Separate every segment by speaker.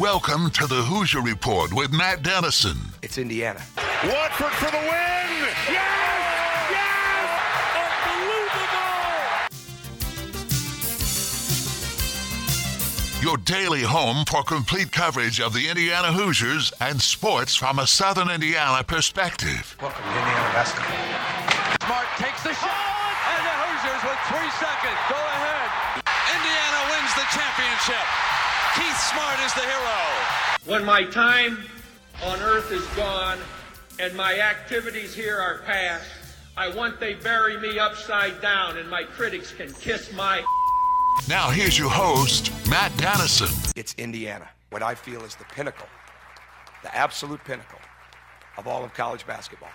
Speaker 1: Welcome to the Hoosier Report with Matt Dennison.
Speaker 2: It's Indiana.
Speaker 3: Watford for the win! Yes! Yes! Unbelievable!
Speaker 1: Your daily home for complete coverage of the Indiana Hoosiers and sports from a Southern Indiana perspective.
Speaker 2: Welcome to Indiana basketball.
Speaker 4: Smart takes the shot, and the Hoosiers with 3 seconds go ahead. Indiana wins the championship. Keith Smart is the hero.
Speaker 5: When my time on earth is gone and my activities here are past, I want they bury me upside down and my critics can kiss my...
Speaker 1: Now here's your host, Matt Dennison.
Speaker 2: It's Indiana, what I feel is the pinnacle, the absolute pinnacle of all of college basketball.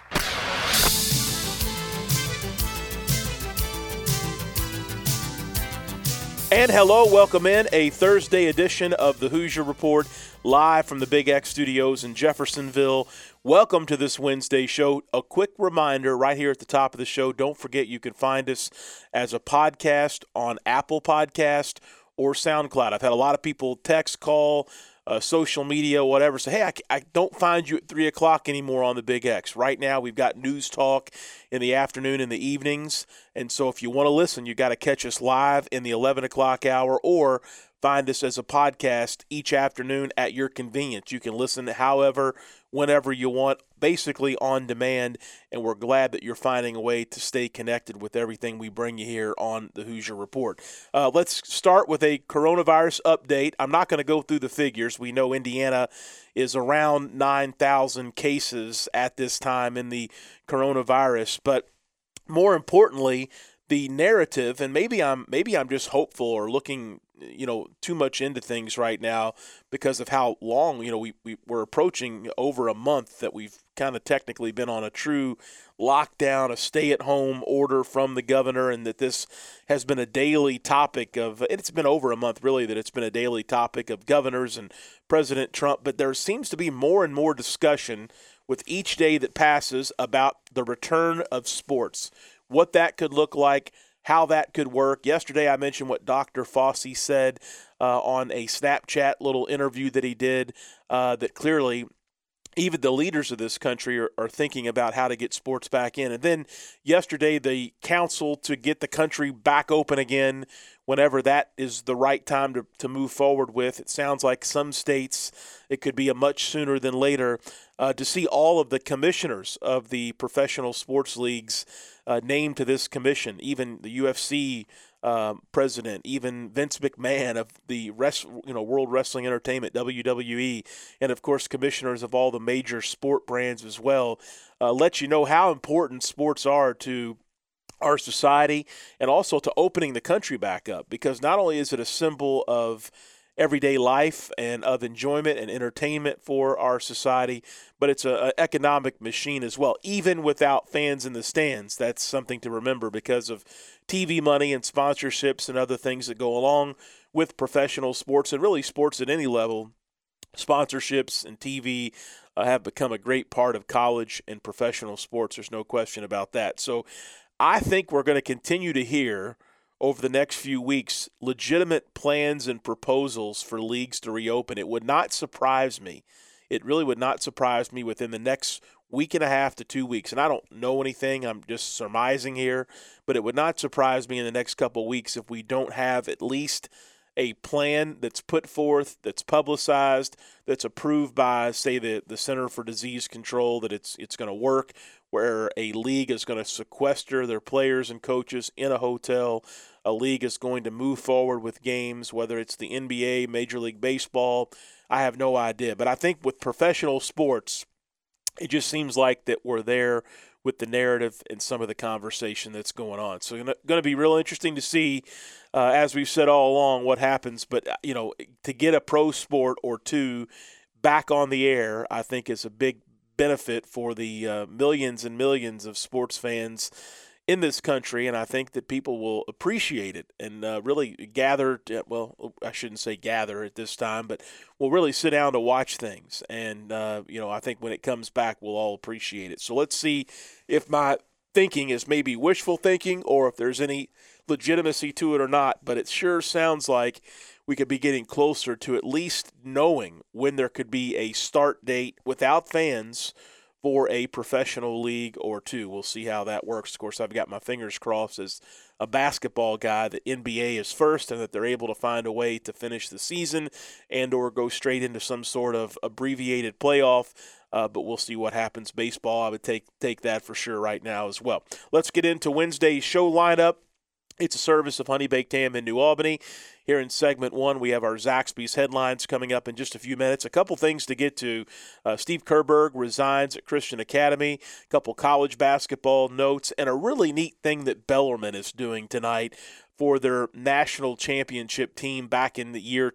Speaker 6: And hello, welcome in a Thursday edition of the Hoosier Report, live from the Big X Studios in Jeffersonville. Welcome to this Wednesday show. A quick reminder right here at the top of the show, don't forget you can find us as a podcast on Apple Podcast or SoundCloud. I've had a lot of people text, call, social media, whatever, say, hey, I don't find you at 3 o'clock anymore on the Big X. Right now, we've got news talk in the afternoon and the evenings, and so if you want to listen, you got to catch us live in the 11 o'clock hour or find us as a podcast each afternoon at your convenience. You can listen however, whenever you want, basically on demand, and we're glad that you're finding a way to stay connected with everything we bring you here on the Hoosier Report. Let's start with a coronavirus update. I'm not going to go through the figures. We know Indiana is around 9,000 cases at this time in the coronavirus, but more importantly, the narrative, and maybe I'm just hopeful or looking too much into things right now because of how long we're approaching over a month that we've kind of technically been on a true lockdown, a stay-at-home order from the governor, and that this has been a daily topic of, and it's been over a month really that it's been a daily topic of governors and President Trump, but there seems to be more and more discussion with each day that passes about the return of sports, what that could look like, how that could work. Yesterday I mentioned what Dr. Fauci said on a Snapchat little interview that he did, that clearly even the leaders of this country are thinking about how to get sports back in. And then yesterday the council to get the country back open again whenever that is the right time to move forward with. It sounds like some states it could be a much sooner than later, to see all of the commissioners of the professional sports leagues named to this commission, even the UFC president, even Vince McMahon of the World Wrestling Entertainment, WWE, and of course commissioners of all the major sport brands as well, let you know how important sports are to our society and also to opening the country back up, because not only is it a symbol of everyday life and of enjoyment and entertainment for our society, but it's an economic machine as well. Even without fans in the stands, that's something to remember because of TV money and sponsorships and other things that go along with professional sports and really sports at any level. Sponsorships and TV have become a great part of college and professional sports. There's no question about that. So I think we're going to continue to hear over the next few weeks legitimate plans and proposals for leagues to reopen. It would not surprise me. It really would not surprise me within the next week and a half to 2 weeks. And I don't know anything. I'm just surmising here. But it would not surprise me in the next couple of weeks if we don't have at least a plan that's put forth, that's publicized, that's approved by, say, the Center for Disease Control, that it's going to work, where a league is going to sequester their players and coaches in a hotel. A league is going to move forward with games, whether it's the NBA, Major League Baseball. I have no idea. But I think with professional sports, it just seems like that we're there with the narrative and some of the conversation that's going on. So it's going to be real interesting to see, as we've said all along, what happens. But, to get a pro sport or two back on the air, I think is a big benefit for the millions and millions of sports fans in this country, and I think that people will appreciate it and really gather I shouldn't say gather at this time, but we'll really sit down to watch things, and I think when it comes back, we'll all appreciate it. So let's see if my thinking is maybe wishful thinking or if there's any legitimacy to it or not, but it sure sounds like we could be getting closer to at least knowing when there could be a start date without fans for a professional league or two. We'll see how that works. Of course, I've got my fingers crossed as a basketball guy that NBA is first and that they're able to find a way to finish the season and or go straight into some sort of abbreviated playoff. But we'll see what happens. Baseball, I would take that for sure right now as well. Let's get into Wednesday's show lineup. It's a service of Honey Baked Ham in New Albany. Here in segment 1, we have our Zaxby's headlines coming up in just a few minutes. A couple things to get to. Steve Kerberg resigns at Christian Academy. A couple college basketball notes. And a really neat thing that Bellarmine is doing tonight for their national championship team back in the year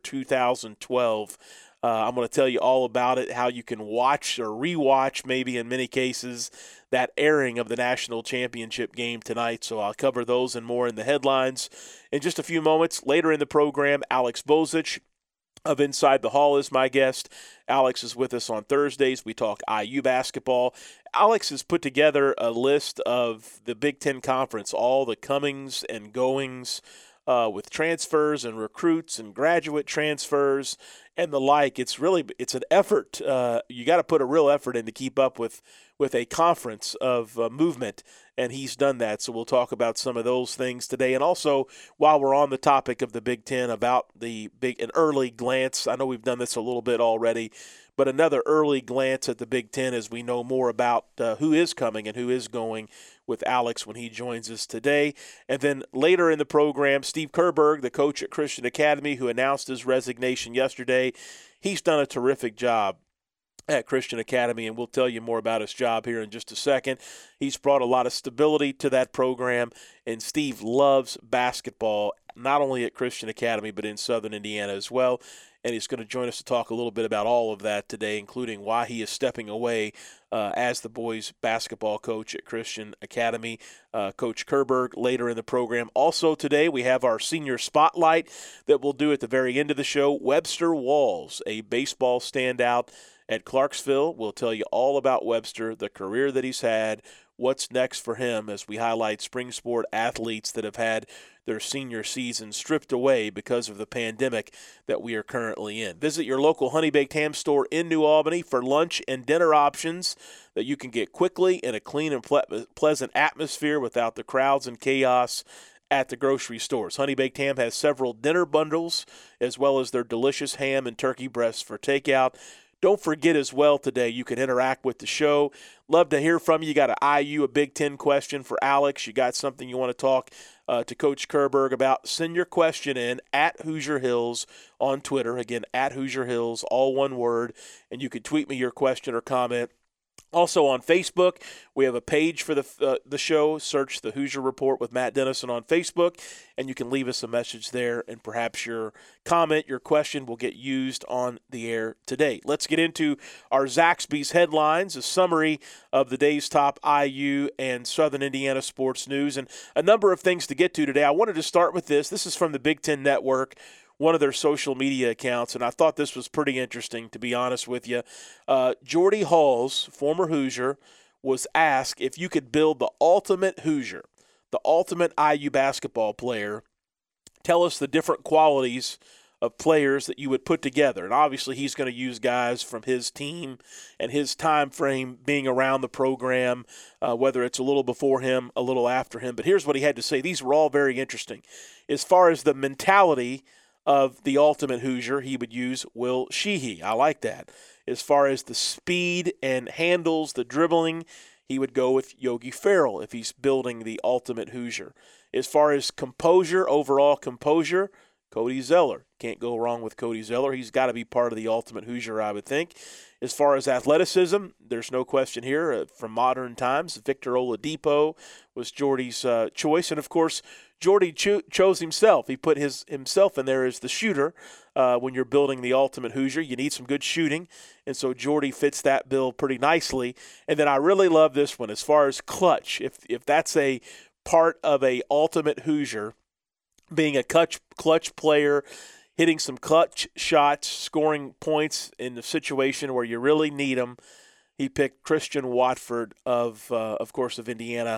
Speaker 6: 2012. I'm going to tell you all about it, how you can watch or rewatch, maybe in many cases, that airing of the national championship game tonight. So I'll cover those and more in the headlines in just a few moments. Later in the program, Alex Bozich of Inside the Hall is my guest. Alex is with us on Thursdays. We talk IU basketball. Alex has put together a list of the Big Ten Conference, all the comings and goings with transfers and recruits and graduate transfers and the like. It's an effort. You got to put a real effort in to keep up with a conference of movement, and he's done that. So we'll talk about some of those things today. And also, while we're on the topic of the Big Ten, about an early glance. I know we've done this a little bit already, but another early glance at the Big Ten as we know more about who is coming and who is going with Alex when he joins us today. And then later in the program, Steve Kerberg, the coach at Christian Academy, who announced his resignation yesterday. He's done a terrific job at Christian Academy, and we'll tell you more about his job here in just a second. He's brought a lot of stability to that program, and Steve loves basketball, not only at Christian Academy, but in Southern Indiana as well. And he's going to join us to talk a little bit about all of that today, including why he is stepping away as the boys' basketball coach at Christian Academy. Coach Kerberg later in the program. Also today we have our senior spotlight that we'll do at the very end of the show. Webster Walls, a baseball standout at Clarksville. We'll tell you all about Webster, the career that he's had, what's next for him as we highlight spring sport athletes that have had their senior season stripped away because of the pandemic that we are currently in. Visit your local Honey Baked Ham store in New Albany for lunch and dinner options that you can get quickly in a clean and pleasant atmosphere without the crowds and chaos at the grocery stores. Honey Baked Ham has several dinner bundles as well as their delicious ham and turkey breasts for takeout. Don't forget as well today, you can interact with the show. Love to hear from you. You got an IU, a Big Ten question for Alex. You got something you want to talk to Coach Kerberg about. Send your question in at Hoosier Hills on Twitter. Again, at Hoosier Hills, all one word. And you can tweet me your question or comment. Also on Facebook, we have a page for the show. Search the Hoosier Report with Matt Dennison on Facebook, and you can leave us a message there, and perhaps your comment, your question will get used on the air today. Let's get into our Zaxby's headlines, a summary of the day's top IU and Southern Indiana sports news, and a number of things to get to today. I wanted to start with this. This is from the Big Ten Network, one of their social media accounts, and I thought this was pretty interesting, to be honest with you. Jordy Halls, former Hoosier, was asked if you could build the ultimate Hoosier, the ultimate IU basketball player. Tell us the different qualities of players that you would put together. And obviously he's going to use guys from his team and his time frame being around the program, whether it's a little before him, a little after him. But here's what he had to say. These were all very interesting. As far as the mentality of the ultimate Hoosier, he would use Will Sheehy. I like that. As far as the speed and handles, the dribbling, he would go with Yogi Ferrell if he's building the ultimate Hoosier. As far as composure, overall composure, Cody Zeller. Can't go wrong with Cody Zeller. He's got to be part of the ultimate Hoosier, I would think. As far as athleticism, there's no question here. From modern times, Victor Oladipo was Jordy's choice. And, of course, Jordy chose himself. He put himself in there as the shooter. When you're building the ultimate Hoosier, you need some good shooting. And so Jordy fits that bill pretty nicely. And then I really love this one as far as clutch. If that's a part of a ultimate Hoosier, being a clutch player, hitting some clutch shots, scoring points in the situation where you really need them, he picked Christian Watford of course, of Indiana.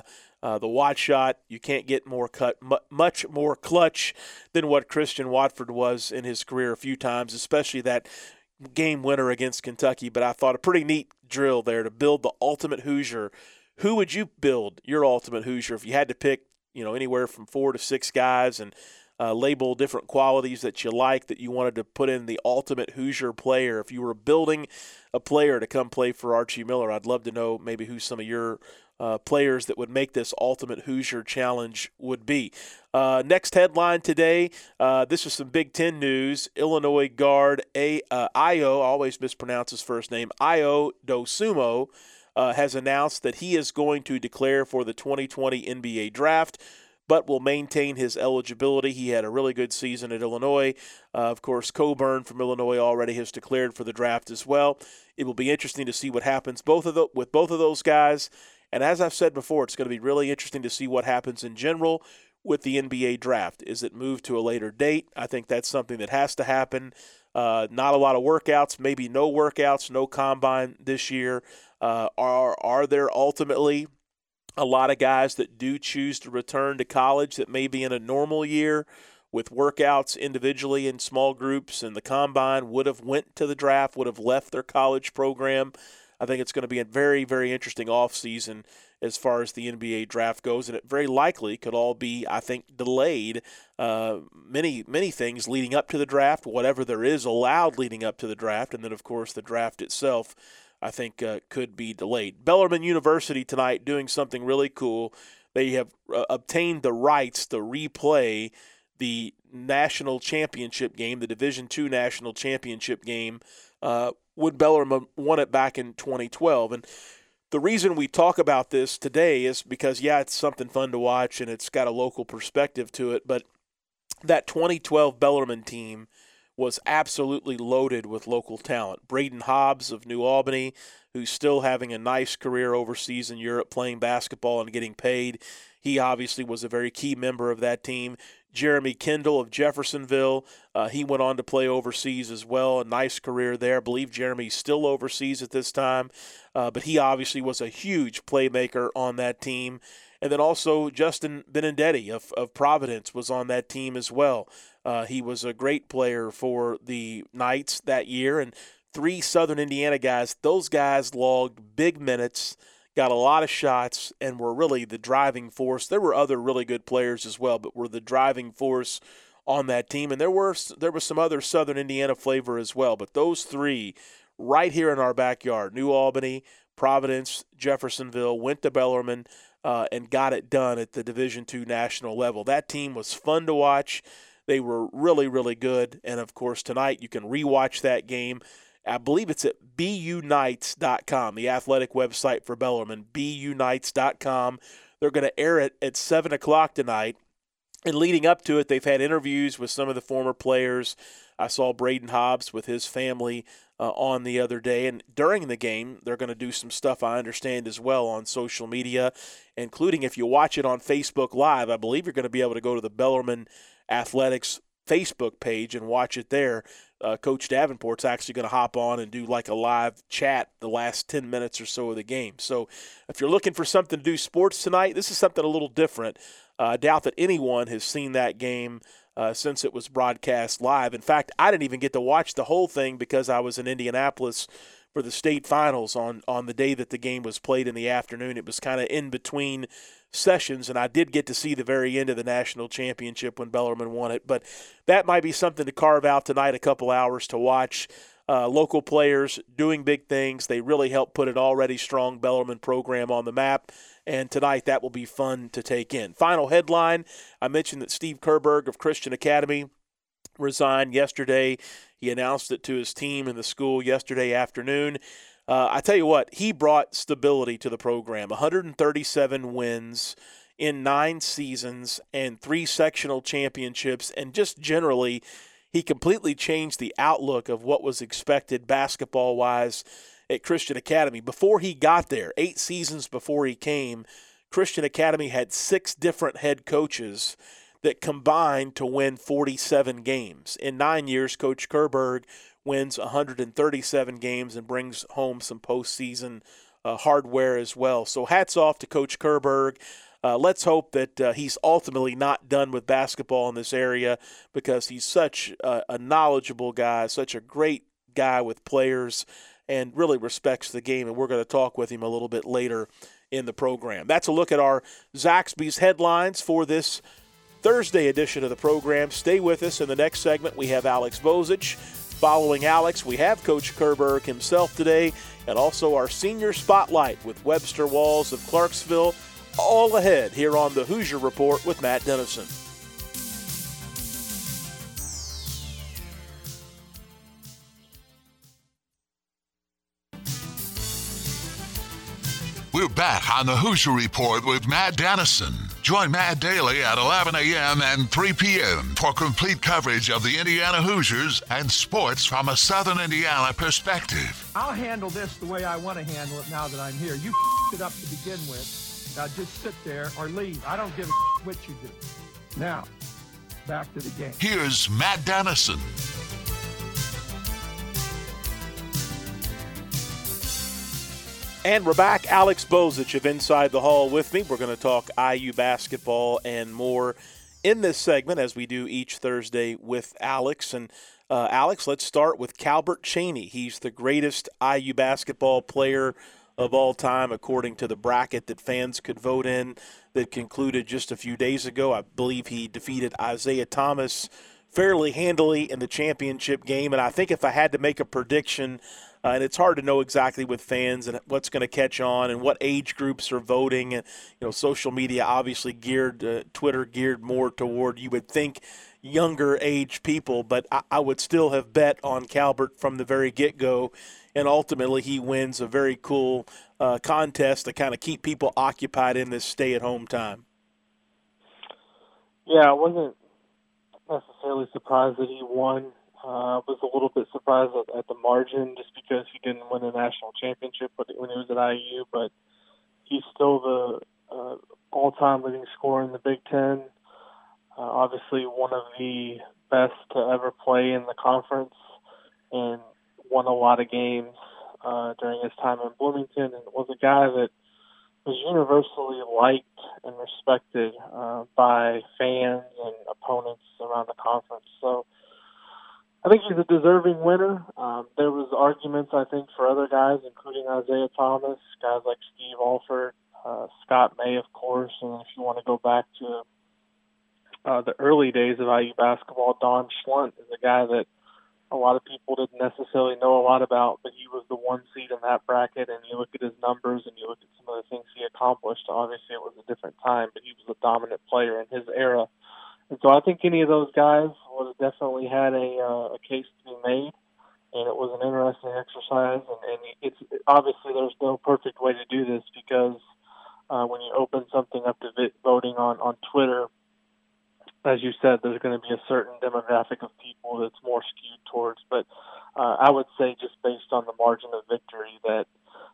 Speaker 6: the Watt shot. You can't get much more clutch than what Christian Watford was in his career a few times, especially that game winner against Kentucky. But I thought a pretty neat drill there to build the ultimate Hoosier. Who would you build your ultimate Hoosier if you had to pick, anywhere from 4 to 6 guys and label different qualities that you like that you wanted to put in the ultimate Hoosier player? If you were building a player to come play for Archie Miller, I'd love to know maybe who some of your players that would make this ultimate Hoosier challenge would be. Next headline today, this is some Big Ten news. Illinois guard Ayo, I always mispronounce his first name, Ayo Dosunmu, has announced that he is going to declare for the 2020 NBA draft, but will maintain his eligibility. He had a really good season at Illinois. Of course, Coburn from Illinois already has declared for the draft as well. It will be interesting to see what happens with both of those guys. And as I've said before, it's going to be really interesting to see what happens in general with the NBA draft. Is it moved to a later date? I think that's something that has to happen. Not a lot of workouts, maybe no workouts, no combine this year. Are there ultimately a lot of guys that do choose to return to college that may be in a normal year with workouts individually in small groups, and the combine would have went to the draft, would have left their college program? I think it's going to be a very, very interesting offseason as far as the NBA draft goes, and it very likely could all be, I think, delayed. Many things leading up to the draft, whatever there is allowed leading up to the draft, and then, of course, the draft itself, I think, could be delayed. Bellarmine University tonight doing something really cool. They have obtained the rights to replay the national championship game, the Division II national championship game, when Bellarmine won it back in 2012. And the reason we talk about this today is because, it's something fun to watch and it's got a local perspective to it, but that 2012 Bellarmine team was absolutely loaded with local talent. Braden Hobbs of New Albany, who's still having a nice career overseas in Europe playing basketball and getting paid. He obviously was a very key member of that team. Jeremy Kendall of Jeffersonville, he went on to play overseas as well, a nice career there. I believe Jeremy's still overseas at this time, but he obviously was a huge playmaker on that team. And then also Justin Benedetti of Providence was on that team as well. He was a great player for the Knights that year. And 3 Southern Indiana guys, those guys logged big minutes, got a lot of shots, and were really the driving force. There were other really good players as well, but were the driving force on that team. And there was some other Southern Indiana flavor as well. But those 3 right here in our backyard, New Albany, Providence, Jeffersonville, went to Bellarmine, and got it done at the Division II national level. That team was fun to watch. They were really, really good. And, of course, tonight you can rewatch that game. I believe it's at BUKnights.com, the athletic website for Bellarmine, BUKnights.com. They're going to air it at 7 o'clock tonight. And leading up to it, they've had interviews with some of the former players. I saw Braden Hobbs with his family on the other day. And during the game, they're going to do some stuff, I understand, as well on social media, including if you watch it on Facebook Live. I believe you're going to be able to go to the Bellarmine Athletics Facebook page and watch it there. Coach Davenport's actually going to hop on and do like a live chat the last 10 minutes or so of the game. So if you're looking for something to do sports tonight, this is something a little different. I doubt that anyone has seen that game since it was broadcast live. In fact, I didn't even get to watch the whole thing because I was in Indianapolis for the state finals on the day that the game was played in the afternoon. It was kind of in between sessions, and I did get to see the very end of the national championship when Bellarmine won it. But that might be something to carve out tonight, a couple hours to watch. Local players doing big things. They really helped put an already strong Bellarmine program on the map. And tonight, that will be fun to take in. Final headline, I mentioned that Steve Kerberg of Christian Academy resigned yesterday. He announced it to his team in the school yesterday afternoon. I tell you what, he brought stability to the program. 137 wins in 9 seasons and 3 sectional championships. And just generally, he completely changed the outlook of what was expected basketball-wise at Christian Academy. Before he got there, 8 seasons before he came, Christian Academy had 6 different head coaches that combined to win 47 games. In 9 years, Coach Kerberg wins 137 games and brings home some postseason hardware as well. So hats off to Coach Kerberg. let's hope that he's ultimately not done with basketball in this area, because he's such a knowledgeable guy, such a great guy with players, and really respects the game. And we're going to talk with him a little bit later in the program. That's a look at our Zaxby's headlines for this Thursday edition of the program. Stay with us. In the next segment, we have Alex Bozich. Following Alex, we have Coach Kerberg himself today, and also our senior spotlight with Webster Walls of Clarksville. All ahead here on the Hoosier Report with Matt Dennison.
Speaker 1: We're back on the Hoosier Report with Matt Dennison. Join Matt daily at 11 a.m. and 3 p.m. for complete coverage of the Indiana Hoosiers and sports from a Southern Indiana perspective.
Speaker 5: I'll handle this the way I want to handle it now that I'm here. You it up to begin with. Now just sit there or leave. I don't give a what you do. Now, back to the game.
Speaker 1: Here's Matt Dennison.
Speaker 6: And we're back. Alex Bozich of Inside the Hall with me. We're going to talk IU basketball and more in this segment, as we do each Thursday with Alex. And Alex, let's start with Calbert Cheaney. He's the greatest IU basketball player of all time, according to the bracket that fans could vote in that concluded just a few days ago. I believe he defeated Isaiah Thomas fairly handily in the championship game. And I think if I had to make a prediction, and it's hard to know exactly with fans and what's going to catch on and what age groups are voting. And, social media obviously Twitter geared more toward, you would think, younger age people. But I would still have bet on Calbert from the very get-go. And ultimately he wins a very cool contest to kind of keep people occupied in this stay-at-home time.
Speaker 7: Yeah, I wasn't necessarily surprised that he won. I was a little bit surprised at the margin, just because he didn't win a national championship when he was at IU, but he's still the all-time leading scorer in the Big Ten. Obviously one of the best to ever play in the conference, and won a lot of games during his time in Bloomington, and was a guy that was universally liked and respected by fans and opponents around the conference. So I think he's a deserving winner. There was arguments, I think, for other guys, including Isaiah Thomas, guys like Steve Alford, Scott May, of course, and if you want to go back to the early days of IU basketball, Don Schlunt is a guy that a lot of people didn't necessarily know a lot about, but he was the one seed in that bracket, and you look at his numbers and you look at some of the things he accomplished. Obviously, it was a different time, but he was a dominant player in his era. And so I think any of those guys would have definitely had a case to be made, and it was an interesting exercise. And it's obviously there's no perfect way to do this, because when you open something up to voting on Twitter, as you said, there's going to be a certain demographic of people that's more skewed towards. But I would say, just based on the margin of victory, that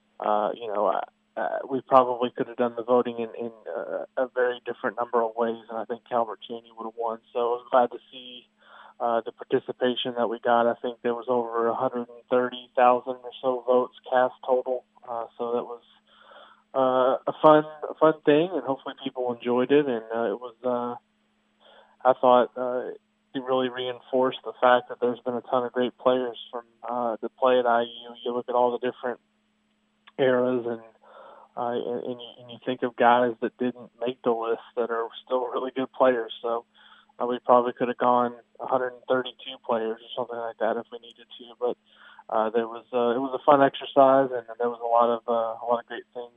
Speaker 7: we probably could have done the voting in a very different number of ways, and I think Calbert Cheaney would have won. So I was glad to see the participation that we got. I think there was over 130,000 or so votes cast total. So that was a fun thing, and hopefully people enjoyed it. And it was, I thought, it really reinforced the fact that there's been a ton of great players from that play at IU. You look at all the different eras, and you think of guys that didn't make the list that are still really good players. So we probably could have gone 132 players or something like that if we needed to. But it was a fun exercise, and there was a lot of great things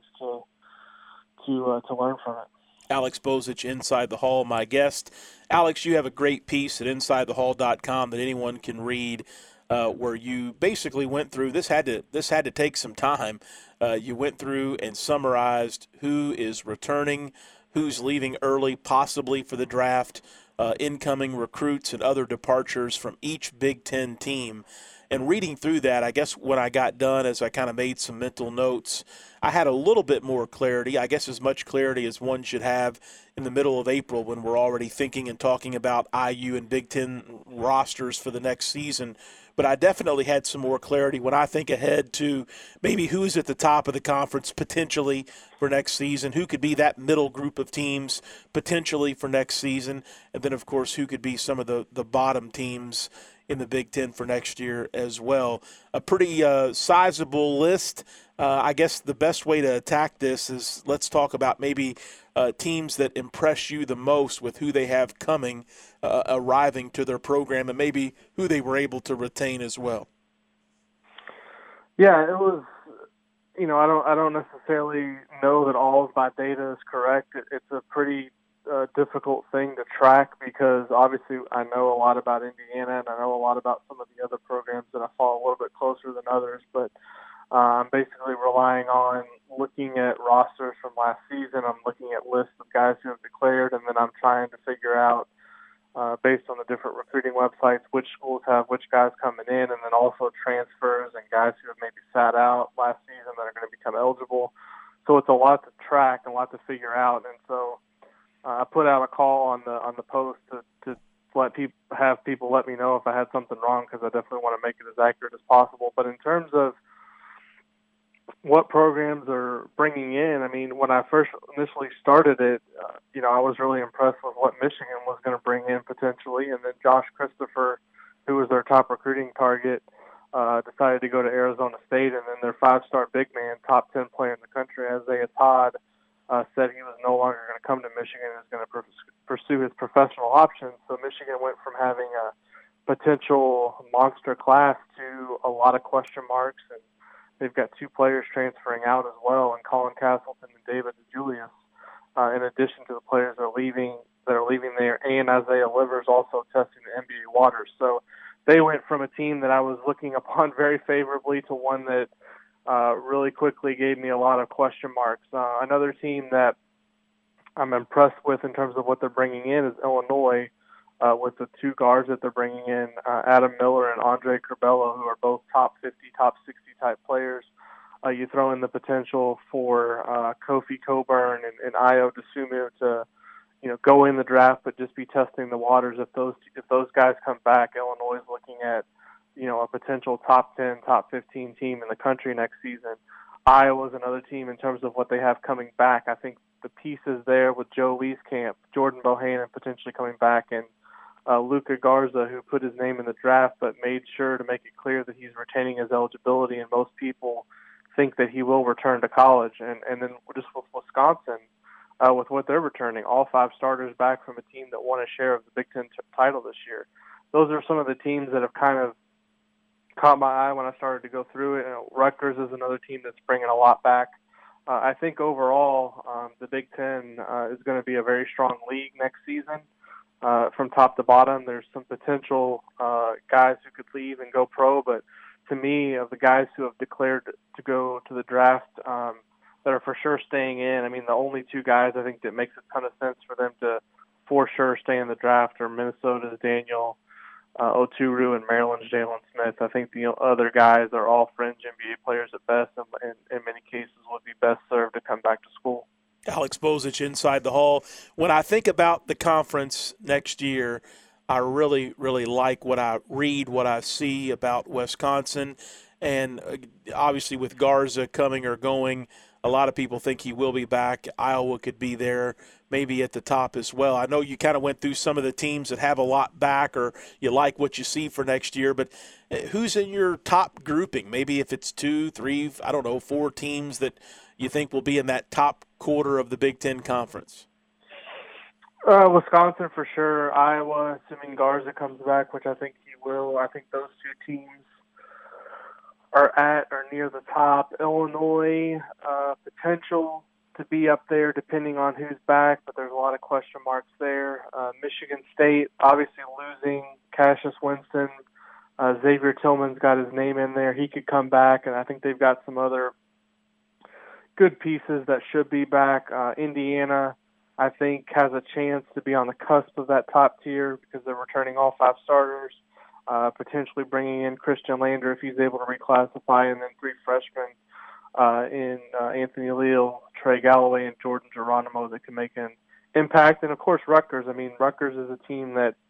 Speaker 7: to learn from it.
Speaker 6: Alex Bozich, Inside the Hall, my guest. Alex, you have a great piece at InsideTheHall.com that anyone can read, where you basically went through. This had to take some time. You went through and summarized who is returning, who's leaving early, possibly for the draft, incoming recruits and other departures from each Big Ten team. And reading through that, I guess when I got done, as I kind of made some mental notes, I had a little bit more clarity, I guess as much clarity as one should have in the middle of April when we're already thinking and talking about IU and Big Ten rosters for the next season. but I definitely had some more clarity when I think ahead to maybe who's at the top of the conference potentially for next season, who could be that middle group of teams potentially for next season, and then, of course, who could be some of the bottom teams in the Big Ten for next year as well. A pretty sizable list. I guess the best way to attack this is let's talk about maybe teams that impress you the most with who they have coming, arriving to their program, and maybe who they were able to retain as well.
Speaker 7: Yeah, it was. I don't necessarily know that all of my data is correct. It's a pretty difficult thing to track because obviously I know a lot about Indiana and I know a lot about some of the other programs that I follow a little bit closer than others, but I'm basically relying on looking at rosters from last season. I'm looking at lists of guys who have declared, and then I'm trying to figure out, based on the different recruiting websites, which schools have which guys coming in, and then also transfers and guys who have maybe sat out last season that are going to become eligible. So it's a lot to track and a lot to figure out, and so I put out a call on the post to have people let me know if I had something wrong, because I definitely want to make it as accurate as possible. But in terms of what programs are bringing in, I mean, when I first initially started it, I was really impressed with what Michigan was going to bring in potentially. And then Josh Christopher, who was their top recruiting target, decided to go to Arizona State. And then their 5-star big man, top 10 player in the country, Isaiah Todd, said he was no longer going to come to Michigan and was going to pursue his professional options. So Michigan went from having a potential monster class to a lot of question marks, and they've got 2 players transferring out as well, and Colin Castleton and David DeJulius, in addition to the players that are leaving there, and Isaiah Livers also testing the NBA waters. So they went from a team that I was looking upon very favorably to one that really quickly gave me a lot of question marks. Another team that I'm impressed with in terms of what they're bringing in is Illinois, with the 2 guards that they're bringing in, Adam Miller and Andre Curbelo, who are both top 50, top 60 type players. You throw in the potential for Kofi Coburn and Ayo Dosunmu to, go in the draft, but just be testing the waters. If those guys come back, Illinois is looking at, a potential top 10, top 15 team in the country next season. Iowa's another team in terms of what they have coming back. I think the pieces there with Joe Wieskamp, Jordan Bohannon potentially coming back, and Luka Garza, who put his name in the draft but made sure to make it clear that he's retaining his eligibility, and most people think that he will return to college. And then just with Wisconsin, with what they're returning, all 5 starters back from a team that won a share of the Big Ten title this year. Those are some of the teams that have kind of caught my eye when I started to go through it. Rutgers is another team that's bringing a lot back. I think overall the Big Ten is going to be a very strong league next season. From top to bottom, there's some potential guys who could leave and go pro, but to me, of the guys who have declared to go to the draft that are for sure staying in, I mean, the only 2 guys I think that makes a ton of sense for them to for sure stay in the draft are Minnesota's Daniel Oturu and Maryland's Jalen Smith. I think the other guys are all fringe NBA players at best, and in many cases would be best served to come back to school.
Speaker 6: Alex Bozich inside the hall. When I think about the conference next year, I really, really like what I read, what I see about Wisconsin. And obviously with Garza coming or going, a lot of people think he will be back. Iowa could be there, maybe at the top as well. I know you kind of went through some of the teams that have a lot back, or you like what you see for next year, but who's in your top grouping? Maybe if it's 2, 3, 4 teams that you think will be in that top quarter of the Big Ten Conference?
Speaker 7: Wisconsin for sure. Iowa, assuming Garza comes back, which I think he will. I think those 2 teams are at or near the top. Illinois, potential to be up there depending on who's back, but there's a lot of question marks there. Michigan State, obviously losing Cassius Winston. Xavier Tillman's got his name in there. He could come back, and I think they've got some other good pieces that should be back. Indiana, I think, has a chance to be on the cusp of that top tier because they're returning all 5 starters. Potentially bringing in Christian Lander if he's able to reclassify, and then 3 freshmen in Anthony Leal, Trey Galloway, and Jordan Geronimo that can make an impact. And, of course, Rutgers. I mean, Rutgers is a team that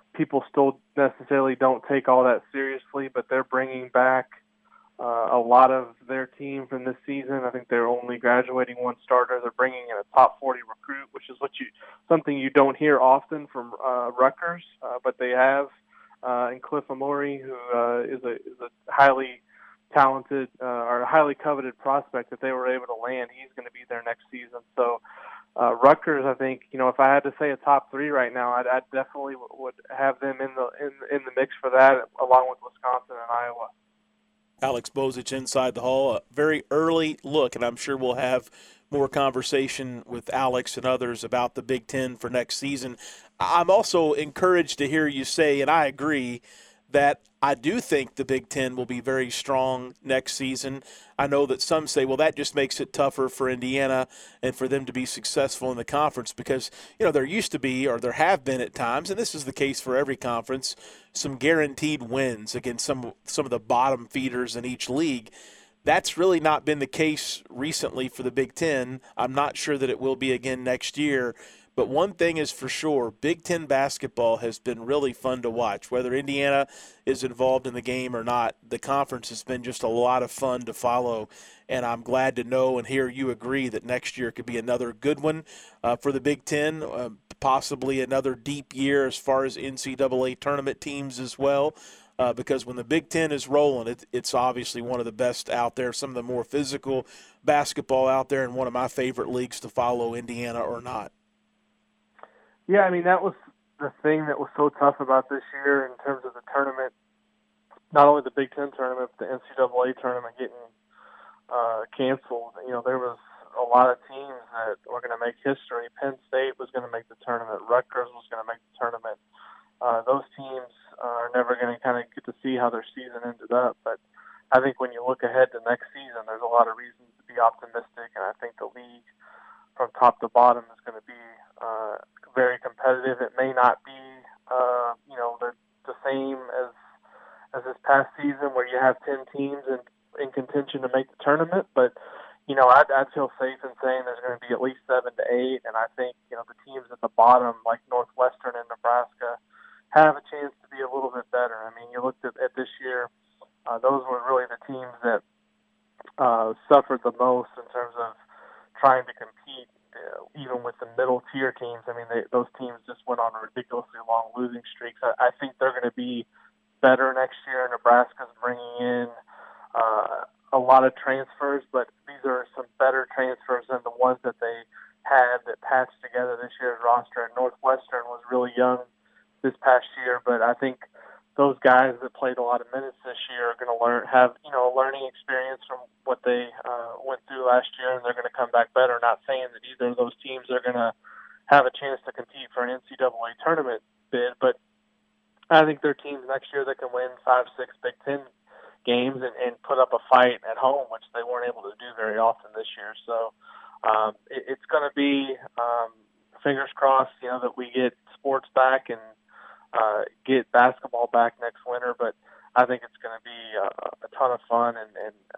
Speaker 7: people still necessarily don't take all that seriously, but they're bringing back a lot of their team from this season. I think they're only graduating one starter. They're bringing in a top 40 recruit, which is something you don't hear often from Rutgers, but they have in Cliff Amore, who is a highly talented or a highly coveted prospect that they were able to land. He's going to be there next season. So Rutgers, I think, if I had to say a top 3 right now, I'd definitely would have them in the mix for that, along with Wisconsin and Iowa.
Speaker 6: Alex Bozich inside the hall, a very early look, and I'm sure we'll have more conversation with Alex and others about the Big Ten for next season. I'm also encouraged to hear you say, and I agree, that I do think the Big Ten will be very strong next season. I know that some say, well, that just makes it tougher for Indiana and for them to be successful in the conference because, there used to be, or there have been at times, and this is the case for every conference, some guaranteed wins against some of the bottom feeders in each league. That's really not been the case recently for the Big Ten. I'm not sure that it will be again next year. But one thing is for sure, Big Ten basketball has been really fun to watch. Whether Indiana is involved in the game or not, the conference has been just a lot of fun to follow. And I'm glad to know and hear you agree that next year could be another good one for the Big Ten, possibly another deep year as far as NCAA tournament teams as well. Because when the Big Ten is rolling, it's obviously one of the best out there, some of the more physical basketball out there, and one of my favorite leagues to follow, Indiana or not.
Speaker 7: Yeah, that was the thing that was so tough about this year in terms of the tournament. Not only the Big Ten tournament, but the NCAA tournament getting canceled. There was a lot of teams that were going to make history. Penn State was going to make the tournament. Rutgers was going to make the tournament. Those teams are never going to kind of get to see how their season ended up. But I think when you look ahead to next season, there's a lot of reasons to be optimistic, and I think the league from top to bottom is going to be very competitive. It may not be, the same as this past season where you have 10 teams in contention to make the tournament, but I'd feel safe in saying there's going to be at least 7 to 8, and I think the teams at the bottom, like Northwestern and Nebraska, have a chance to be a little bit better. You looked at this year; those were really the teams that suffered the most in terms of trying to compete. Even with the middle tier teams, those teams just went on ridiculously long losing streaks. I think they're going to be better next year. Nebraska's bringing in a lot of transfers, but these are some better transfers than the ones that they had that patched together this year's roster. And Northwestern was really young this past year, but I think those guys that played a lot of minutes this year are going to have a learning experience from what they went through last year, and they're going to come back better. Not saying that either of those teams are going to have a chance to compete for an NCAA tournament bid, but I think they're teams next year that can win 5-6 Big Ten games and put up a fight at home, which they weren't able to do very often this year. So it's going to be fingers crossed, that we get sports back and get basketball back next winter, but I think it's going to be a ton of fun, and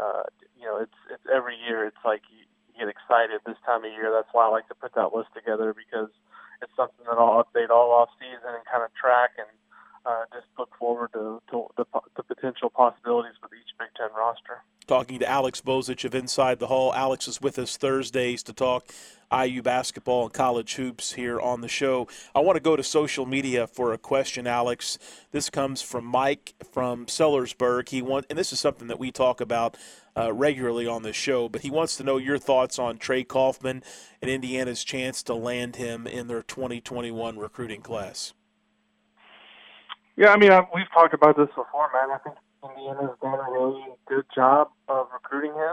Speaker 7: it's every year. It's like you get excited this time of year. That's why I like to put that list together, because it's something that I'll update all off season and kind of track and just look forward to the potential possibilities with each Big Ten roster.
Speaker 6: Talking to Alex Bozich of Inside the Hall. Alex is with us Thursdays to talk IU basketball and college hoops here on the show. I want to go to social media for a question, Alex. This comes from Mike from Sellersburg. And this is something that we talk about regularly on the show, but he wants to know your thoughts on Trey Kaufman and Indiana's chance to land him in their 2021 recruiting class.
Speaker 7: Yeah, we've talked about this before, man. I think Indiana's done a really good job of recruiting him.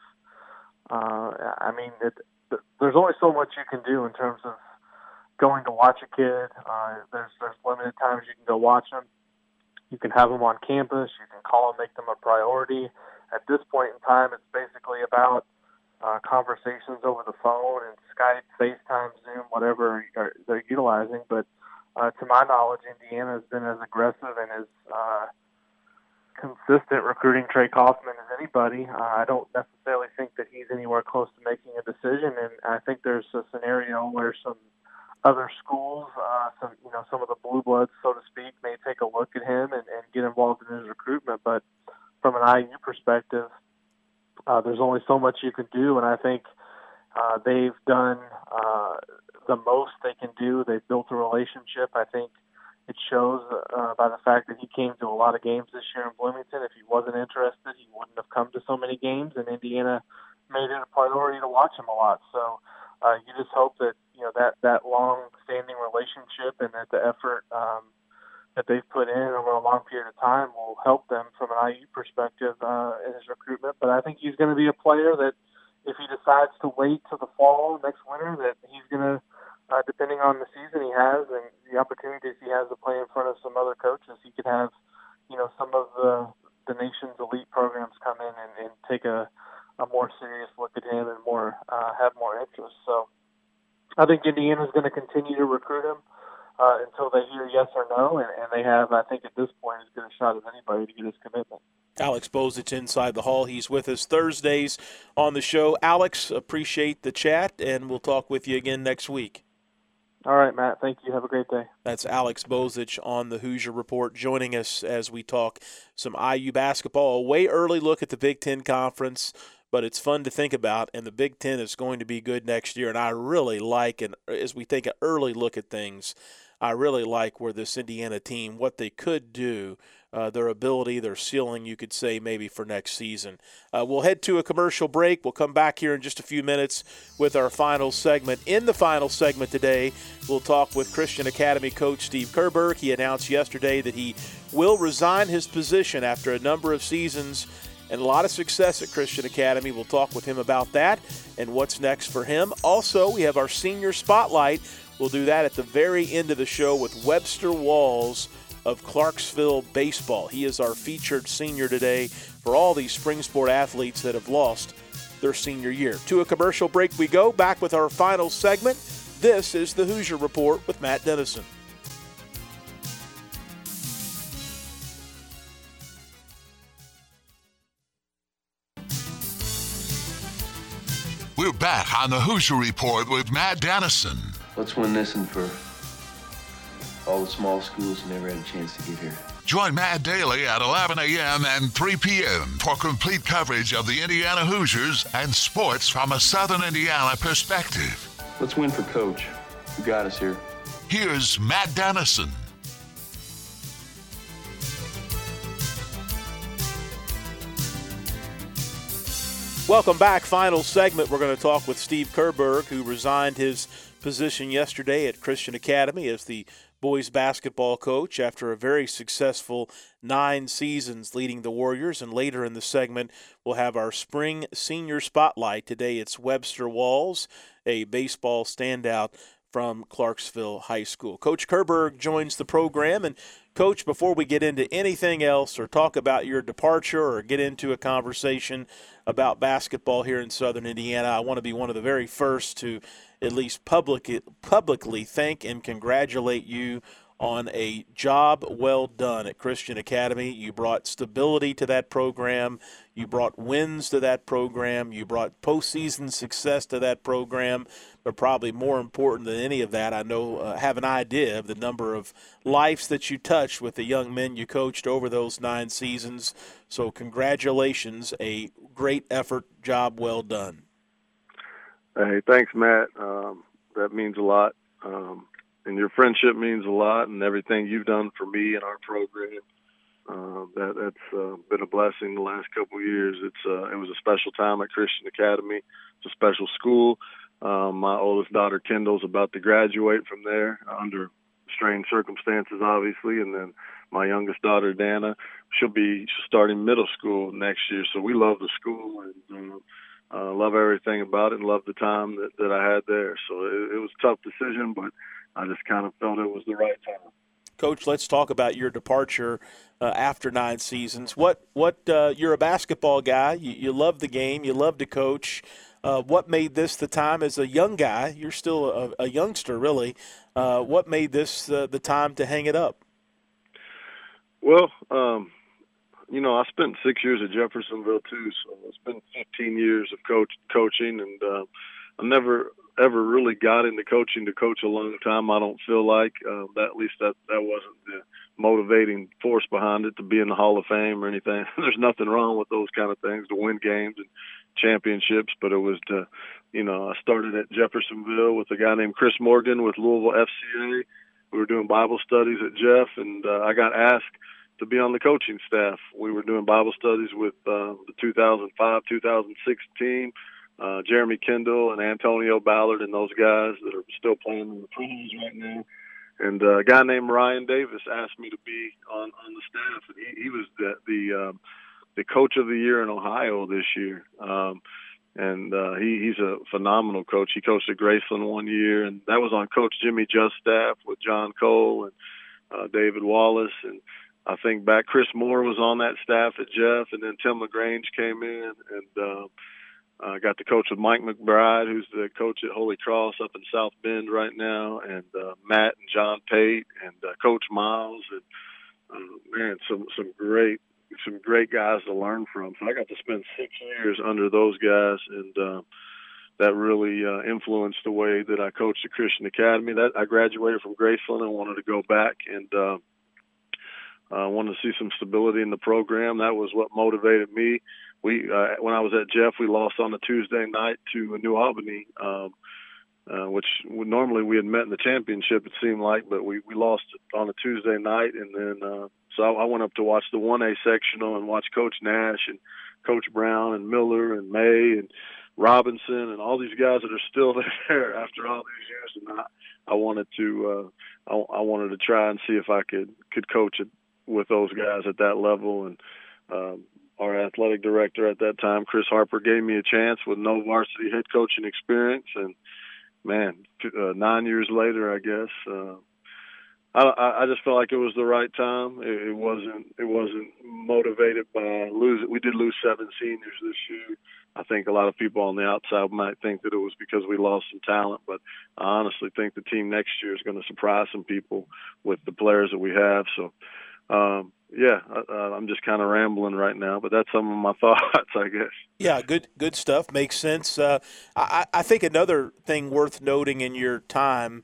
Speaker 7: There's only so much you can do in terms of going to watch a kid. There's limited times you can go watch him. You can have them on campus. You can call them, make them a priority. At this point in time, it's basically about conversations over the phone and Skype, FaceTime, Zoom, whatever they're utilizing. But to my knowledge, Indiana has been as aggressive and as consistent recruiting Trey Kaufman as anybody. I don't necessarily think that he's anywhere close to making a decision, and I think there's a scenario where some other schools, some of the blue bloods, so to speak, involved in his recruitment. But from an IU perspective, there's only so much you can do, and I think they've done the most they can do. They've built a relationship. I think it shows by the fact that he came to a lot of games this year in Bloomington. If he wasn't interested, he wouldn't have come to so many games, and Indiana made it a priority to watch him a lot. So you just hope that that long-standing relationship and that the effort that they've put in over a long period of time will help them from an IU perspective in his recruitment. But I think he's going to be a player that if he decides to wait till the fall next winter, that he's going to, depending on the season he has and the opportunities he has to play in front of some other coaches, he could have, some of the nation's elite programs come in and take a more serious look at him and have more interest. So I think Indiana's going to continue to recruit him until they hear yes or no, and they have, I think at this point, as good a shot as anybody to get his commitment.
Speaker 6: Alex Bozich inside the hall. He's with us Thursdays on the show. Alex, appreciate the chat, and we'll talk with you again next week.
Speaker 7: All right, Matt. Thank you. Have a great day.
Speaker 6: That's Alex Bozich on the Hoosier Report joining us as we talk some IU basketball. A way early look at the Big Ten Conference, but it's fun to think about, and the Big Ten is going to be good next year. And I really like, and as we take an early look at things, I really like where this Indiana team, what they could do, their ability, their ceiling, you could say, maybe for next season. We'll head to a commercial break. We'll come back here in just a few minutes with our final segment. In the final segment today, we'll talk with Christian Academy coach Steve Kerberg. He announced yesterday that he will resign his position after a number of seasons and a lot of success at Christian Academy. We'll talk with him about that and what's next for him. Also, we have our senior spotlight. We'll do that at the very end of the show with Webster Walls of Clarksville Baseball. He is our featured senior today for all these spring sport athletes that have lost their senior year. To a commercial break we go, back with our final segment. This is the Hoosier Report with Matt Dennison.
Speaker 1: We're back on the Hoosier Report with Matt Dennison.
Speaker 8: Let's win this one for all the small schools who never had a chance to get here.
Speaker 1: Join Matt Daly at 11 a.m. and 3 p.m. for complete coverage of the Indiana Hoosiers and sports from a Southern Indiana perspective.
Speaker 8: Let's win for Coach, who got us here.
Speaker 1: Here's Matt Dennison.
Speaker 6: Welcome back. Final segment. We're going to talk with Steve Kerberg, who resigned his position yesterday at Christian Academy as the boys basketball coach after a very successful 9 seasons leading the Warriors. And later in the segment, we'll have our spring senior spotlight. Today it's Webster Walls, a baseball standout from Clarksville High School. Coach Kerberg joins the program. And Coach, before we get into anything else or talk about your departure or get into a conversation about basketball here in Southern Indiana, I want to be one of the very first to at least publicly thank and congratulate you on a job well done at Christian Academy. You brought stability to that program. You brought wins to that program. You brought postseason success to that program. But probably more important than any of that, I know, have an idea of the number of lives that you touched with the young men you coached over those 9 seasons. So congratulations, a great effort, job well done.
Speaker 9: Hey, thanks, Matt. That means a lot. And your friendship means a lot, and everything you've done for me and our program. That's been a blessing the last couple of years. It was a special time at Christian Academy. It's a special school. My oldest daughter, Kendall's about to graduate from there under strange circumstances, obviously. And then my youngest daughter, Dana, she'll be starting middle school next year. So we love the school and love everything about it and love the time that I had there. So it was a tough decision, but I just kind of felt it was the right time.
Speaker 6: Coach, let's talk about your departure after 9 seasons. What you're a basketball guy. You love the game. You love to coach. What made this the time as a young guy? You're still a youngster, really. What made this the time to hang it up?
Speaker 9: Well, I spent 6 years at Jeffersonville too, so it's been 15 years of coaching, and I never ever really got into coaching to coach a long time. I don't feel like at least that wasn't motivating force behind it to be in the Hall of Fame or anything. There's nothing wrong with those kind of things, to win games and championships, but it was to, I started at Jeffersonville with a guy named Chris Morgan with Louisville FCA. We were doing Bible studies at Jeff, and I got asked to be on the coaching staff. We were doing Bible studies with the 2005-2006 team, Jeremy Kendall and Antonio Ballard and those guys that are still playing in the pros right now. And a guy named Ryan Davis asked me to be on the staff. And he was the coach of the year in Ohio this year. He's a phenomenal coach. He coached at Graceland one year, and that was on Coach Jimmy Just staff with John Cole and David Wallace. And I think back, Chris Moore was on that staff at Jeff, and then Tim LaGrange came in, and I got to coach with Mike McBride, who's the coach at Holy Cross up in South Bend right now, and Matt and John Pate and Coach Miles, and some great guys to learn from. So I got to spend 6 years under those guys, and that really influenced the way that I coached at Christian Academy. That I graduated from Graceland and wanted to go back, and wanted to see some stability in the program. That was what motivated me. When I was at Jeff, we lost on a Tuesday night to New Albany, which normally we had met in the championship, it seemed like, but we lost on a Tuesday night. And then so I went up to watch the 1A sectional and watch Coach Nash and Coach Brown and Miller and May and Robinson and all these guys that are still there after all these years. And I wanted to try and see if I could coach it with those guys at that level. And our athletic director at that time, Chris Harper, gave me a chance with no varsity head coaching experience. And man, 9 years later, I guess, I just felt like it was the right time. It wasn't motivated by losing. We did lose 7 seniors this year. I think a lot of people on the outside might think that it was because we lost some talent, but I honestly think the team next year is going to surprise some people with the players that we have. So, I'm just kind of rambling right now, but that's some of my thoughts, I guess.
Speaker 6: Yeah, good stuff. Makes sense. I think another thing worth noting in your time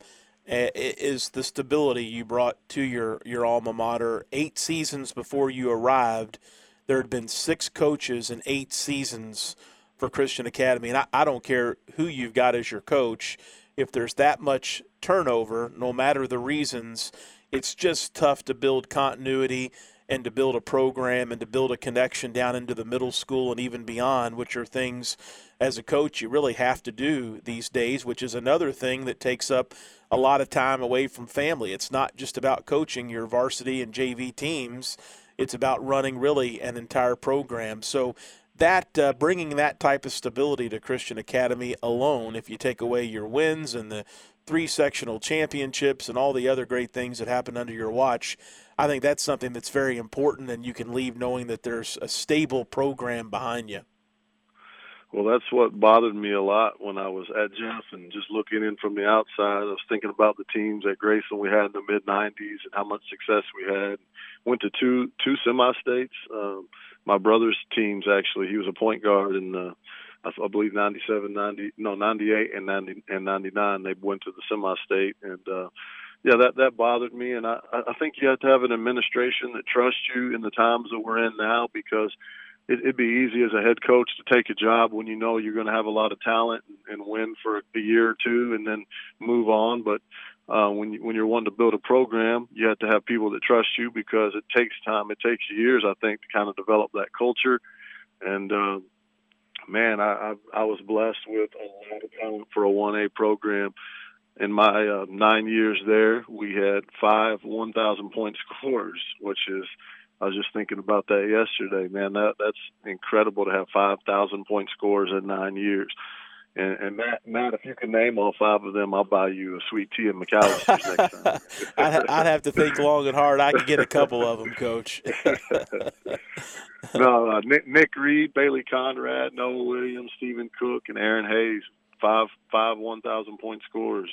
Speaker 6: is the stability you brought to your alma mater. 8 seasons before you arrived, there had been 6 coaches in 8 seasons for Christian Academy. And I don't care who you've got as your coach. If there's that much turnover, no matter the reasons, it's just tough to build continuity and to build a program and to build a connection down into the middle school and even beyond, which are things as a coach you really have to do these days, which is another thing that takes up a lot of time away from family. It's not just about coaching your varsity and JV teams. It's about running really an entire program. So that bringing that type of stability to Christian Academy alone, if you take away your wins and the 3 sectional championships and all the other great things that happened under your watch, I think that's something that's very important, and you can leave knowing that there's a stable program behind you.
Speaker 9: Well, that's what bothered me a lot when I was at Jeff and just looking in from the outside. I was thinking about the teams at Graceland we had in the mid-'90s and how much success we had. Went to two semi-states. My brother's teams, actually, he was a point guard in I believe 98 and 99. They went to the semi-state, and that bothered me. And I think you have to have an administration that trusts you in the times that we're in now, because it'd be easy as a head coach to take a job when you know you're going to have a lot of talent and win for a year or two and then move on. But when you're wanting to build a program, you have to have people that trust you, because it takes time. It takes years, I think, to kind of develop that culture. And man, I was blessed with a lot of talent for a 1A program. In my 9 years there, we had 5 1,000-point scorers, which is, I was just thinking about that yesterday, man. That's incredible to have 5,000-point scorers in 9 years. And Matt, if you can name all 5 of them, I'll buy you a sweet tea at McAllister's next time.
Speaker 6: I'd have to think long and hard. I could get a couple of them, Coach.
Speaker 9: No, Nick Reed, Bailey Conrad, Noah Williams, Stephen Cook, and Aaron Hayes, 5 1,000-point scorers.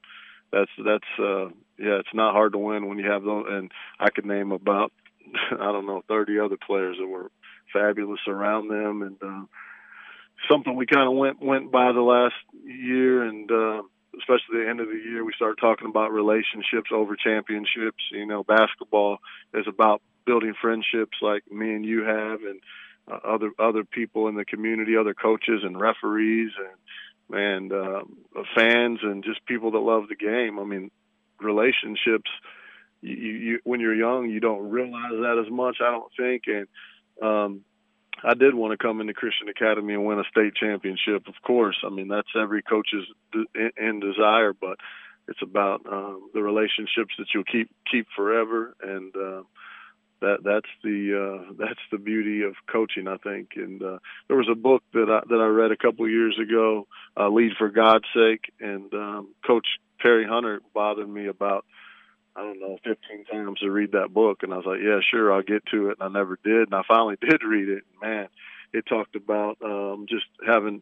Speaker 9: It's not hard to win when you have those. And I could name about 30 other players that were fabulous around them. And something we kind of went by the last year, and especially the end of the year, we start talking about relationships over championships. You know, basketball is about building friendships like me and you have, and other people in the community, other coaches and referees and fans and just people that love the game. I mean, relationships, you when you're young, you don't realize that as much, I don't think. And I did want to come into Christian Academy and win a state championship, of course. I mean, that's every coach's end desire, but it's about the relationships that you'll keep forever, and that's the beauty of coaching, I think. And there was a book that I read a couple of years ago, Lead for God's Sake, and Coach Perry Hunter bothered me about, I don't know, 15 times to read that book. And I was like, yeah, sure, I'll get to it. And I never did. And I finally did read it. And man, it talked about just having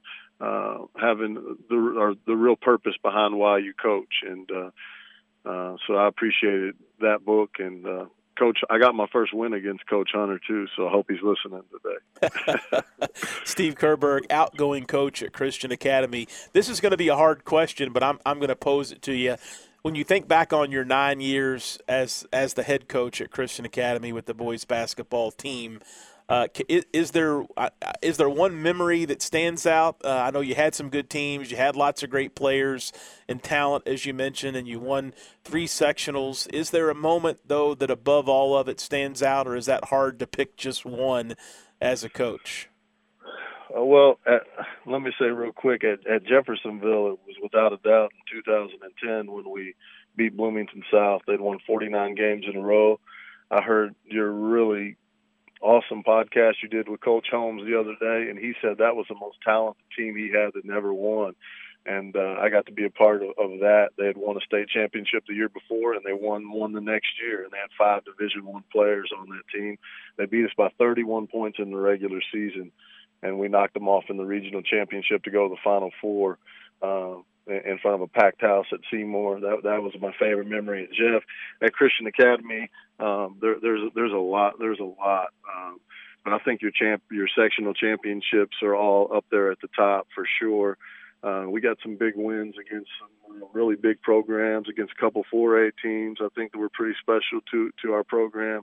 Speaker 9: the real purpose behind why you coach. And so I appreciated that book. And Coach, I got my first win against Coach Hunter too, so I hope he's listening today.
Speaker 6: Steve Kerberg, outgoing coach at Christian Academy. This is going to be a hard question, but I'm going to pose it to you. When you think back on your 9 years as the head coach at Christian Academy with the boys basketball team, is there one memory that stands out? I know you had some good teams, you had lots of great players and talent, as you mentioned, and you won 3 sectionals. Is there a moment, though, that above all of it stands out, or is that hard to pick just one as a coach?
Speaker 9: Well, let me say real quick, at Jeffersonville, it was without a doubt in 2010 when we beat Bloomington South. They'd won 49 games in a row. I heard your really awesome podcast you did with Coach Holmes the other day, and he said that was the most talented team he had that never won. And I got to be a part of that. They had won a state championship the year before, and they won the next year, and they had 5 Division I players on that team. They beat us by 31 points in the regular season, and we knocked them off in the regional championship to go to the Final Four in front of a packed house at Seymour. That was my favorite memory at Jeff. At Christian Academy, there's a lot. But I think your sectional championships are all up there at the top for sure. We got some big wins against some really big programs, against a couple 4A teams. I think that were pretty special to our program.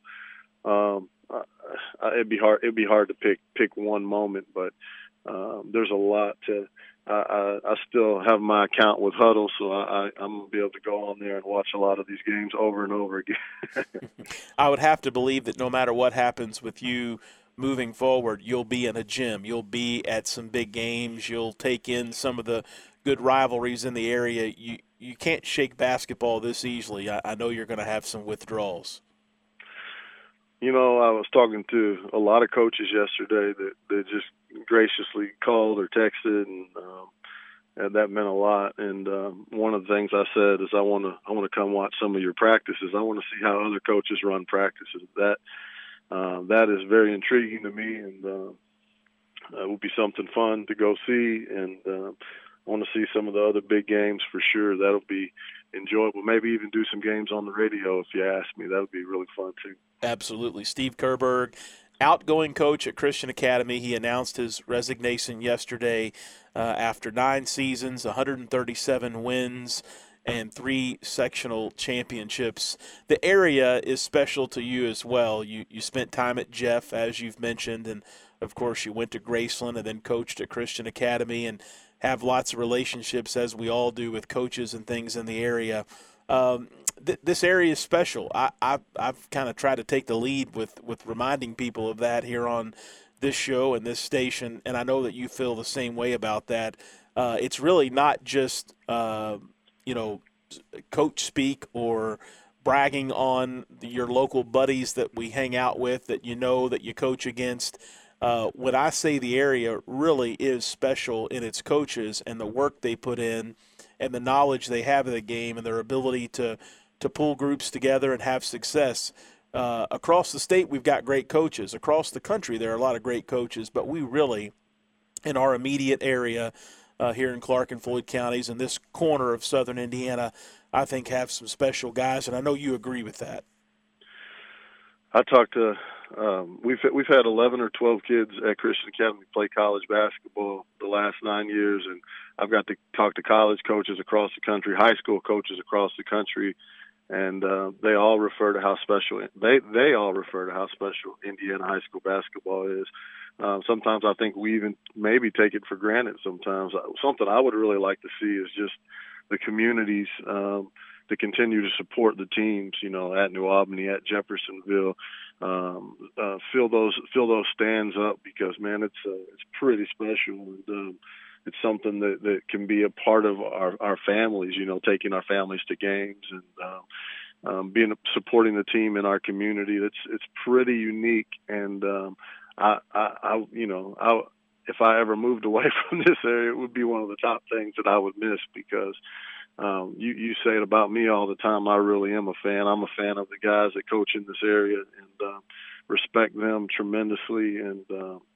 Speaker 9: It'd be hard to pick one moment, but there's a lot to. I still have my account with Huddle, so I'm gonna be able to go on there and watch a lot of these games over and over again.
Speaker 6: I would have to believe that no matter what happens with you moving forward, you'll be in a gym, you'll be at some big games, you'll take in some of the good rivalries in the area. You can't shake basketball this easily. I know you're going to have some withdrawals.
Speaker 9: You know, I was talking to a lot of coaches yesterday that just graciously called or texted, and that meant a lot. And one of the things I said is I want to come watch some of your practices. I want to see how other coaches run practices. That is very intriguing to me, and it will be something fun to go see. And I want to see some of the other big games for sure. That'll be enjoyable. Maybe even do some games on the radio if you ask me. That would be really fun too.
Speaker 6: Absolutely. Steve Kerberg, outgoing coach at Christian Academy. He announced his resignation yesterday after 9 seasons, 137 wins, and 3 sectional championships. The area is special to you as well. You spent time at Jeff, as you've mentioned, and, of course, you went to Graceland and then coached at Christian Academy and have lots of relationships, as we all do, with coaches and things in the area. This area is special. I've kind of tried to take the lead with reminding people of that here on this show and this station, and I know that you feel the same way about that. It's really not just coach speak or bragging on your local buddies that we hang out with that that you coach against. When I say the area really is special in its coaches and the work they put in and the knowledge they have of the game and their ability to pull groups together and have success. Across the state, we've got great coaches. Across the country, there are a lot of great coaches, but we really, in our immediate area here in Clark and Floyd counties, in this corner of southern Indiana, I think have some special guys, and I know you agree with that.
Speaker 9: I talked to we've had 11 or 12 kids at Christian Academy play college basketball the last 9 years, and I've got to talk to college coaches across the country, high school coaches across the country, and they all refer to how special they all refer to how special Indiana high school basketball is. Sometimes I think we even maybe take it for granted. Sometimes something I would really like to see is just the communities to continue to support the teams, at New Albany, at Jeffersonville, fill those stands up, because man, it's pretty special, and it's something that can be a part of our families, taking our families to games and supporting the team in our community. It's pretty unique, and if I ever moved away from this area, it would be one of the top things that I would miss, because you say it about me all the time. I really am a fan. I'm a fan of the guys that coach in this area, and respect them tremendously. And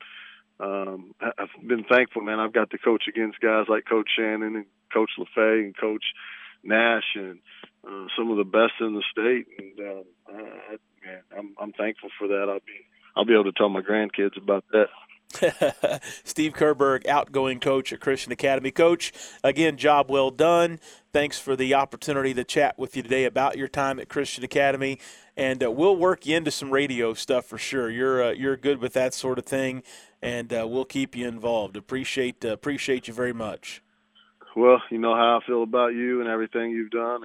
Speaker 9: I've been thankful, man. I've got to coach against guys like Coach Shannon and Coach LaFay and Coach Nash, and some of the best in the state. And I'm thankful for that. I'll be able to tell my grandkids about that.
Speaker 6: Steve Kerberg, outgoing coach at Christian Academy. Coach, again, job well done. Thanks for the opportunity to chat with you today about your time at Christian Academy, and we'll work you into some radio stuff for sure. You're good with that sort of thing, and we'll keep you involved. Appreciate you very much.
Speaker 9: Well, you know how I feel about you and everything you've done,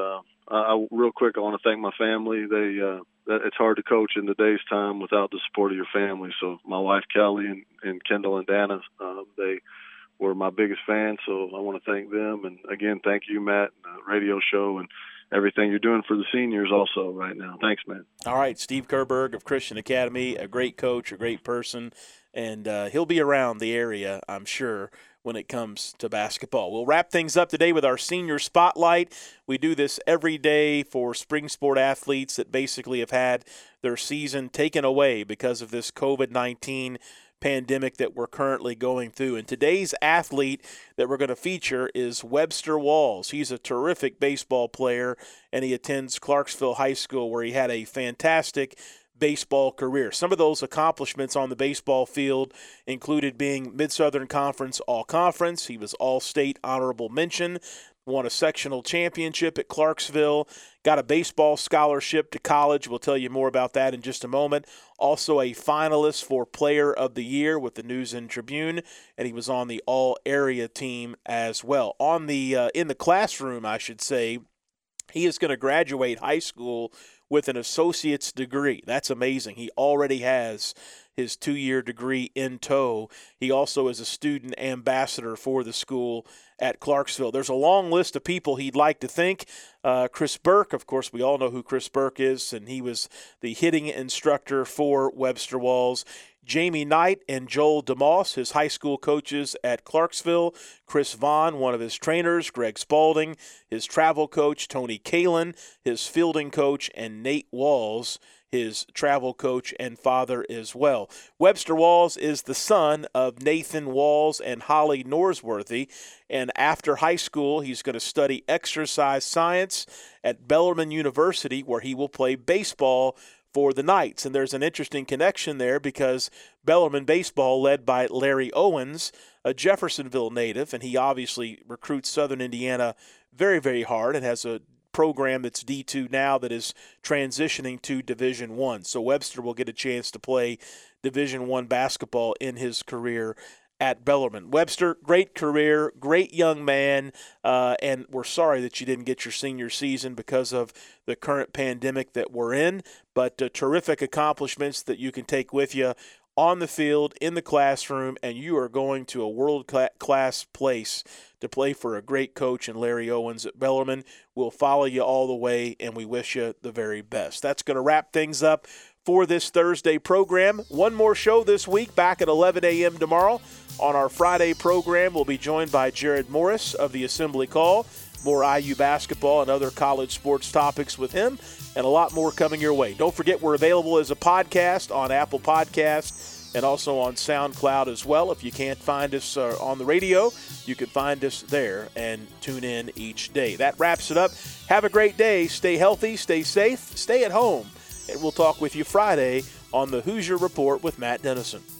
Speaker 9: and real quick, I want to thank my family. It's hard to coach in today's time without the support of your family. So my wife, Kelly, and Kendall and Dana, they were my biggest fans. So I want to thank them. And again, thank you, Matt, and the radio show and everything you're doing for the seniors also right now. Thanks, man.
Speaker 6: All right. Steve Kerberg of Christian Academy, a great coach, a great person, and he'll be around the area, I'm sure, when it comes to basketball. We'll wrap things up today with our senior spotlight. We do this every day for spring sport athletes that basically have had their season taken away because of this COVID-19 pandemic that we're currently going through. And today's athlete that we're going to feature is Webster Walls. He's a terrific baseball player, and he attends Clarksville High School, where he had a fantastic baseball career. Some of those accomplishments on the baseball field included being Mid-Southern Conference All-Conference. He was All-State Honorable Mention, won a sectional championship at Clarksville, got a baseball scholarship to college. We'll tell you more about that in just a moment. Also a finalist for Player of the Year with the News and Tribune, and he was on the All-Area team as well. On the in the classroom, I should say, he is going to graduate high school with an associate's degree. That's amazing. He already has his 2-year degree in tow. He also is a student ambassador for the school at Clarksville. There's a long list of people he'd like to thank. Chris Burke, of course, we all know who Chris Burke is, and he was the hitting instructor for Webster Walls. Jamie Knight and Joel DeMoss, his high school coaches at Clarksville. Chris Vaughn, one of his trainers. Greg Spalding, his travel coach. Tony Kalin, his fielding coach. And Nate Walls, his travel coach and father as well. Webster Walls is the son of Nathan Walls and Holly Norsworthy, and after high school, he's going to study exercise science at Bellarmine University, where he will play baseball for the Knights. And there's an interesting connection there, because Bellarmine baseball, led by Larry Owens, a Jeffersonville native, and he obviously recruits Southern Indiana very, very hard and has a program that's D2 now that is transitioning to Division I. So Webster will get a chance to play Division I basketball in his career at Bellarmine. Webster, great career, great young man, and we're sorry that you didn't get your senior season because of the current pandemic that we're in, but terrific accomplishments that you can take with you on the field, in the classroom, and you are going to a world-class place to play for a great coach in Larry Owens at Bellarmine. We'll follow you all the way, and we wish you the very best. That's going to wrap things up for this Thursday program. One more show this week, back at 11 a.m. tomorrow. On our Friday program, we'll be joined by Jared Morris of the Assembly Call. More IU basketball and other college sports topics with him, and a lot more coming your way. Don't forget, we're available as a podcast on Apple Podcasts and also on SoundCloud as well. If you can't find us on the radio, you can find us there and tune in each day. That wraps it up. Have a great day. Stay healthy, stay safe, stay at home, and we'll talk with you Friday on the Hoosier Report with Matt Dennison.